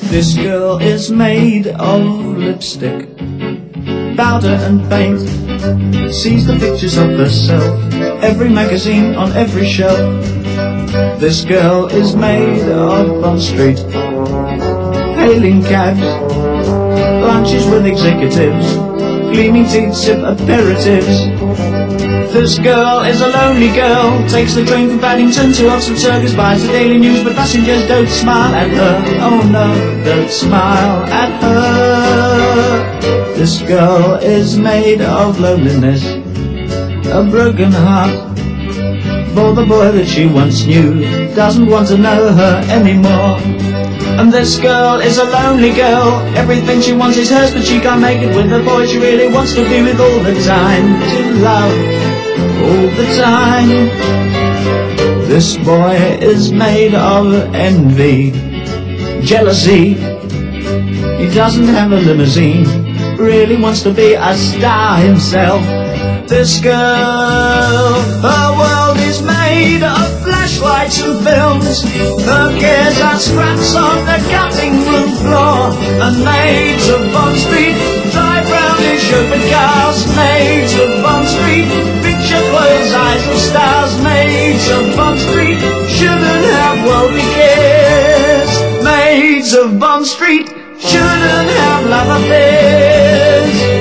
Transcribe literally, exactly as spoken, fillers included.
This girl is made of lipstick, powder and paint. Sees the pictures of herself, every magazine on every shelf. This girl is made of Bond Street, hailing cabs, lunches with executives, gleaming teeth, sip aperitifs. This girl is a lonely girl, takes the train from Paddington to Oxford Circus, buys the Daily News, but passengers don't smile at her. Oh no, don't smile at her. This girl is made of loneliness, a broken heart for the boy that she once knew, doesn't want to know her anymore. And this girl is a lonely girl, everything she wants is hers, but she can't make it with the boy she really wants to be with all the time, to love all the time. This boy is made of envy, jealousy. He doesn't have a limousine, really wants to be a star himself. This girl, her world is made of flashlights and films. Her cares are scraps on the cutting room floor. And maids of Bond Street drive round in chauffeured cars. Maids of Bond Street picture clothes, eyes of stars. Maids of Bond Street shouldn't have worldly cares. Maids of Bond Street shouldn't have love affairs.